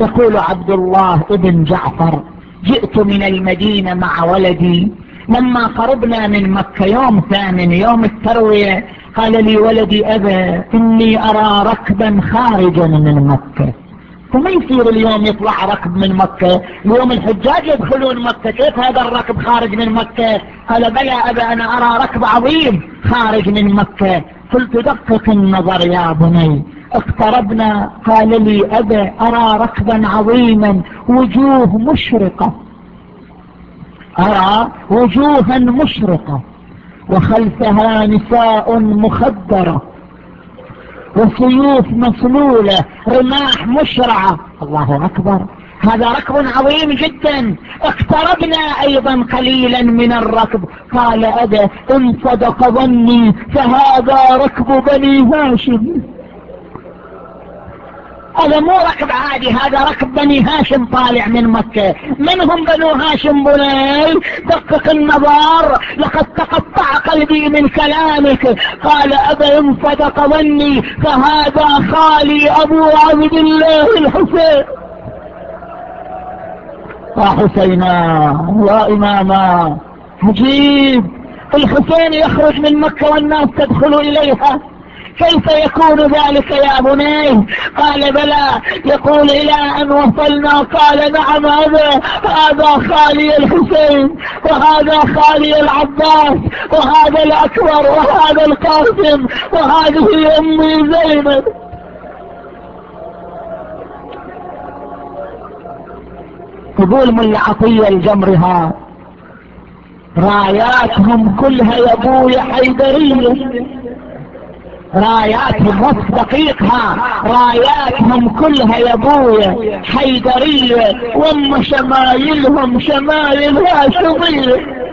يقول عبد الله ابن جعفر: جئت من المدينة مع ولدي، لما قربنا من مكة يوم ثامن يوم التروية قال لي ولدي: أبا إني أرى ركبا خارجا من مكة. فما يصير اليوم يطلع ركب من مكة؟ اليوم الحجاج يدخلون مكة، كيف هذا الركب خارج من مكة؟ قال: بلى أبا، أنا أرى ركب عظيم خارج من مكة. قلت: دقق النظر يا بني. اقتربنا قال لي: أبا أرى ركبا عظيما وجوه مشرقة، أرى وجوها مشرقة وخلفها نساء مخدرة وسيوف مسلولة رماح مشرعة. الله أكبر، هذا ركب عظيم جدا. اقتربنا أيضا قليلا من الركب قال: أبا إن صدق ظني فهذا ركب بني هاشم. هذا مو ركب عادي، هذا ركب بني هاشم طالع من مكة. من هم بنو هاشم بني؟ دقق النظر، لقد تقطع قلبي من كلامك. قال: أبا إن صدق ظني فهذا خالي أبو عبد الله الحسين. يا حسينا يا إماما، عجيب، الحسين يخرج من مكة والناس تدخل إليها، كيف يكون ذلك يا بني؟ قال: بلى. يقول: إلى أن وصلنا قال: نعم أبا، هذا خالي الحسين وهذا خالي العباس وهذا الأكبر وهذا القاسم وهذه أمي زينب. يقول ملا عطية الجمرها: راياتهم كلها يا ابوي حيدرية، راياتهم وصف دقيقها، راياتهم كلها يا ابويا حيدرية، وام شمايلهم شمايل هاشمية.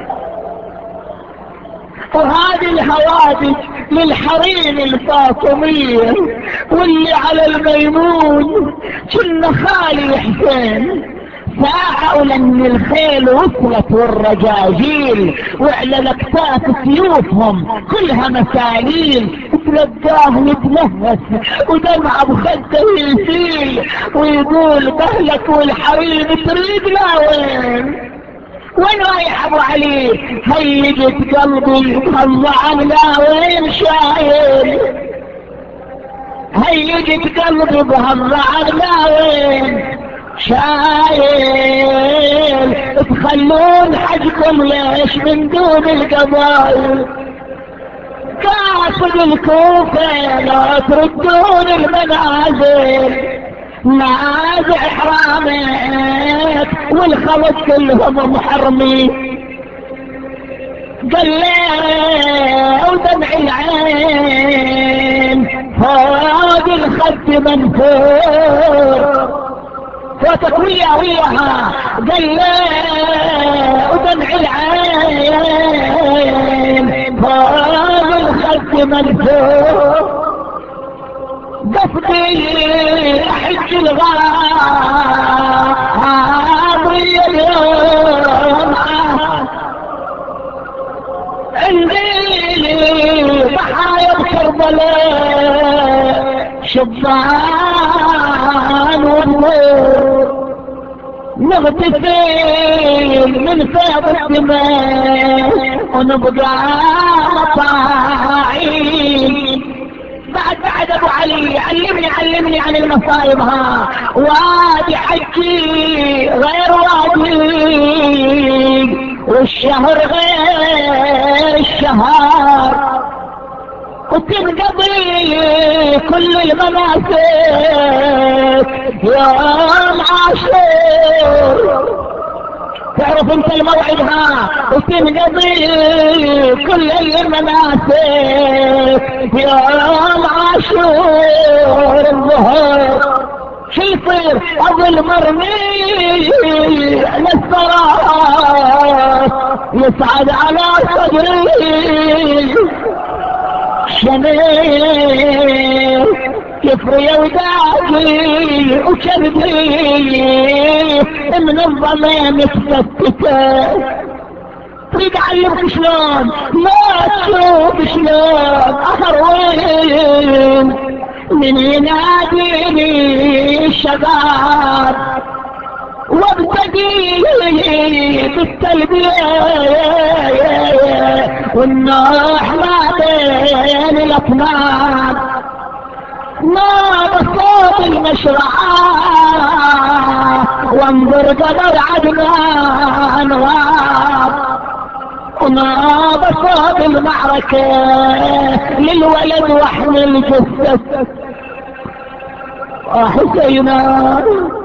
وهذه الهوادج للحريم الفاطمية، واللي على الميمون كنا خالي حسين. ساعة لأن الخيل وصلت والرجاجيل وعلى الاكتاف سيوفهم كلها مساليل، تلقاه يتنهس ودمع بخده يسيل ويقول: بهلك والحريم تريد لا وين رايح ابو علي؟ هيجت قلبي هالظعن لا وين شايل، هيجت قلبي بهالظعن لا وين شايل. تخلون حجكم ليش من دون القبائل؟ قاصد الكوفة لا تردون المنازل، نازع حرامك والخلط كلهم محرمين. قال لي ودمع العين هذه الخد منفور وتكوية وياها. قال لي ودمع العين هذه الخد منفور، قصدي احج الغاضي اليوم عندي ضحايا بكربلاء شبان والنور، نغتسل من فيض الدماء ونبقى مطاعين. بعد ابو علي علمني عن المصايب ها. وادي حجي غير وادي والشهر غير الشهر، وتنقضي كل المناسك يوم عاشور. تعرف انت الموعد ها، وتنقضي كل المناسك يوم عاشور الظهر. شو يصير؟ اظل مرمي على الصراط يصعد على صدري شميل يفري وداعي وكبدي من الظلام متفتته. تريد اعلمك شلون؟ ما تشوف شلون اخر وين من يناديني الشباب وابتدي بالتلبية والنوح ما بين الأطنان نار صوت المشرعة وانظر قبر عدنان غاب ونار صوت المعركة للولد وحمل جثة حسينا